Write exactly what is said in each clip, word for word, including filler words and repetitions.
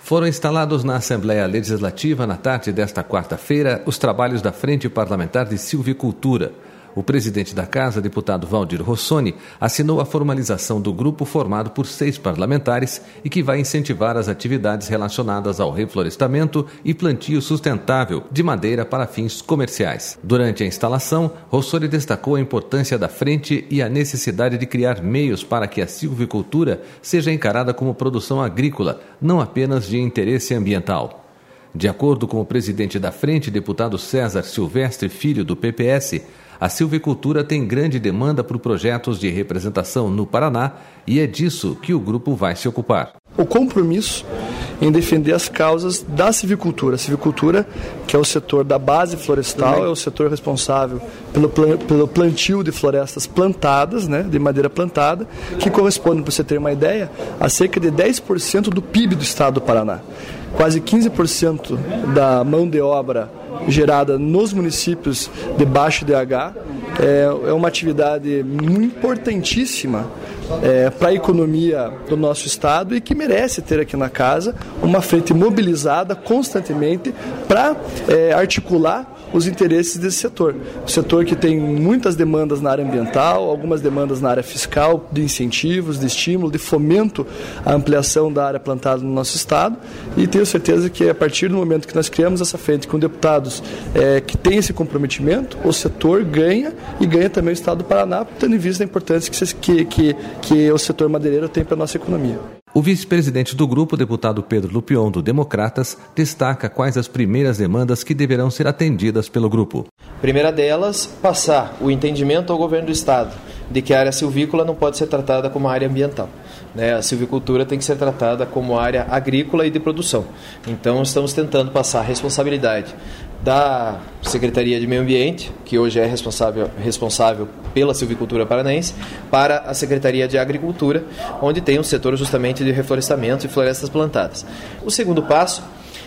Foram instalados na Assembleia Legislativa, na tarde desta quarta-feira, os trabalhos da Frente Parlamentar de Silvicultura. O presidente da Casa, deputado Valdir Rossoni, assinou a formalização do grupo formado por seis parlamentares e que vai incentivar as atividades relacionadas ao reflorestamento e plantio sustentável de madeira para fins comerciais. Durante a instalação, Rossoni destacou a importância da frente e a necessidade de criar meios para que a silvicultura seja encarada como produção agrícola, não apenas de interesse ambiental. De acordo com o presidente da frente, deputado César Silvestre Filho, do P P S, a silvicultura tem grande demanda por projetos de representação no Paraná e é disso que o grupo vai se ocupar. O compromisso em defender as causas da silvicultura. A silvicultura, que é o setor da base florestal, é o setor responsável pelo, pelo plantio de florestas plantadas, né, de madeira plantada, que corresponde, para você ter uma ideia, a cerca de dez por cento do P I B do estado do Paraná. Quase quinze por cento da mão de obra gerada nos municípios de baixo D H é, é uma atividade importantíssima é, para a economia do nosso estado e que merece ter aqui na casa uma frente mobilizada constantemente para é, articular os interesses desse setor. O setor que tem muitas demandas na área ambiental, algumas demandas na área fiscal, de incentivos, de estímulo, de fomento à ampliação da área plantada no nosso estado, e tenho certeza que a partir do momento que nós criamos essa frente com deputados é, que têm esse comprometimento, o setor ganha e ganha também o estado do Paraná, tendo em vista a importância que, que, que o setor madeireiro tem para a nossa economia. O vice-presidente do grupo, deputado Pedro Lupion, do Democratas, destaca quais as primeiras demandas que deverão ser atendidas pelo grupo. Primeira delas, passar o entendimento ao governo do estado de que a área silvícola não pode ser tratada como área ambiental. A silvicultura tem que ser tratada como área agrícola e de produção. Então, estamos tentando passar a responsabilidade da Secretaria de Meio Ambiente, que hoje é responsável, responsável pela silvicultura paranaense, para a Secretaria de Agricultura, onde tem um setor justamente de reflorestamento e florestas plantadas. O segundo passo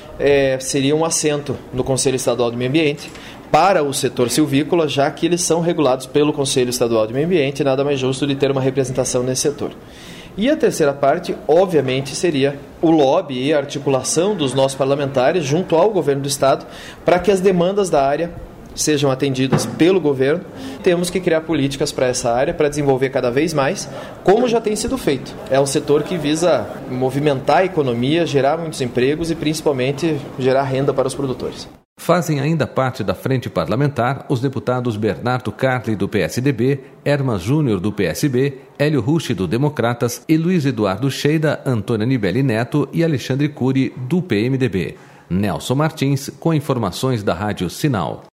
é, seria um assento no Conselho Estadual de Meio Ambiente para o setor silvícola, já que eles são regulados pelo Conselho Estadual de Meio Ambiente, nada mais justo de ter uma representação nesse setor. E a terceira parte, obviamente, seria o lobby e a articulação dos nossos parlamentares junto ao governo do estado para que as demandas da área sejam atendidas pelo governo. Temos que criar políticas para essa área, para desenvolver cada vez mais, como já tem sido feito. É um setor que visa movimentar a economia, gerar muitos empregos e principalmente gerar renda para os produtores. Fazem ainda parte da frente parlamentar os deputados Bernardo Carli, do P S D B, Herman Júnior, do P S B, Hélio Rucci, do Democratas, e Luiz Eduardo Sheida, Antônia Nibeli Neto e Alexandre Cury, do P M D B. Nelson Martins, com informações da Rádio Sinal.